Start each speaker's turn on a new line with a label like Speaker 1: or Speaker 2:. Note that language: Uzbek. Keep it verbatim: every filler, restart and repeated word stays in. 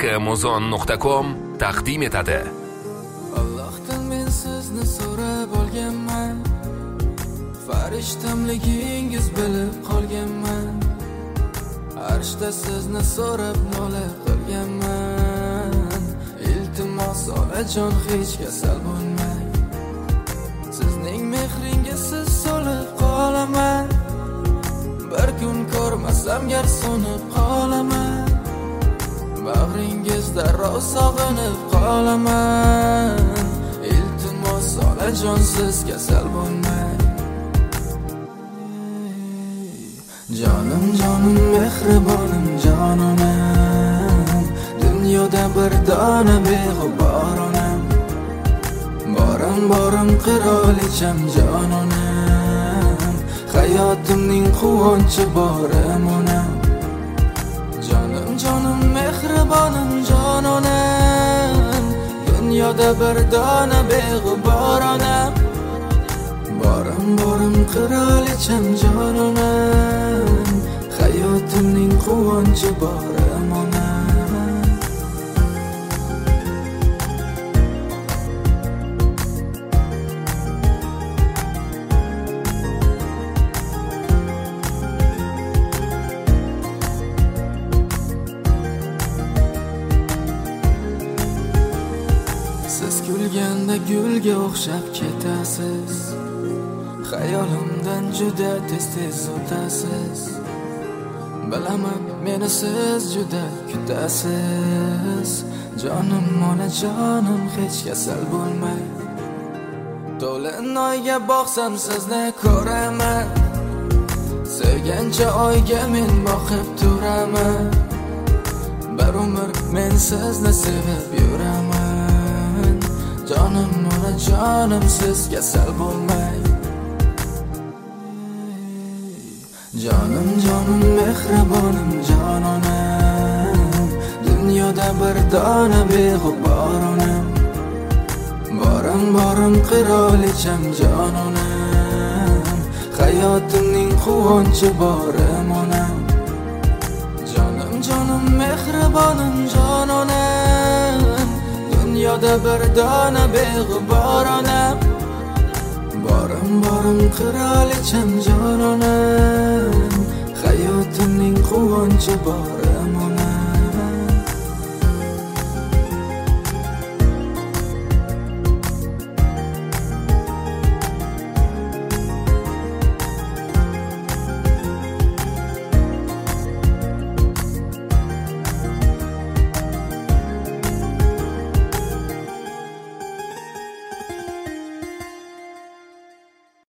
Speaker 1: amazon nuqta com taqdim etadi.
Speaker 2: Allohdan men sizni so'rab olganman, farishtamligingiz bilib qolganman. Arshda sizni so'rab nola qilganman. Iltimos onajon hech kasal bo'lmang, sizning mehringiz siz so'lib qolaman. Bir kun ko'rmasam gar so'nib qolaman, bag'ringizda roz sog'inib qolaman. Iltimos onajon siz kasal bo'lmang. Jonim jonim mehribonim jononam, dunyoda bir dona beg'ubor onam. Borim borim qirolicham jononam, hayotimning quvonchi borim onam. Jonim jonim mehribonim jononam, dunyoda bir dona beg'ubor onam. Borim borim qirolicham jononam, hayotimning quvonchi borim onam. Siz kulganda gulga o'xshab ketasiz, xayolimdan juda tez-tez o'tasiz. Bilaman meni siz juda kutasiz. Jonim onajonim hech kasal bo'lmang. To'lin oyga boqsam sizni ko'raman, sevgancha oyga men boqib turaman. Bir umr men sizni sevib yuraman. Jonim onajonim siz kasal bo'lmang. Jonim jonim mehribonim jononam, dunyoda bir dona beg'ubor onam. Borim borim qirolicham jononam, hayotimning quvonchi borim onam. Jonim jonim mehribonim jononam, dunyoda bir dona beg'ubor onam. Borim borim qirolicham jononam, hayotimning quvonchi borim onam.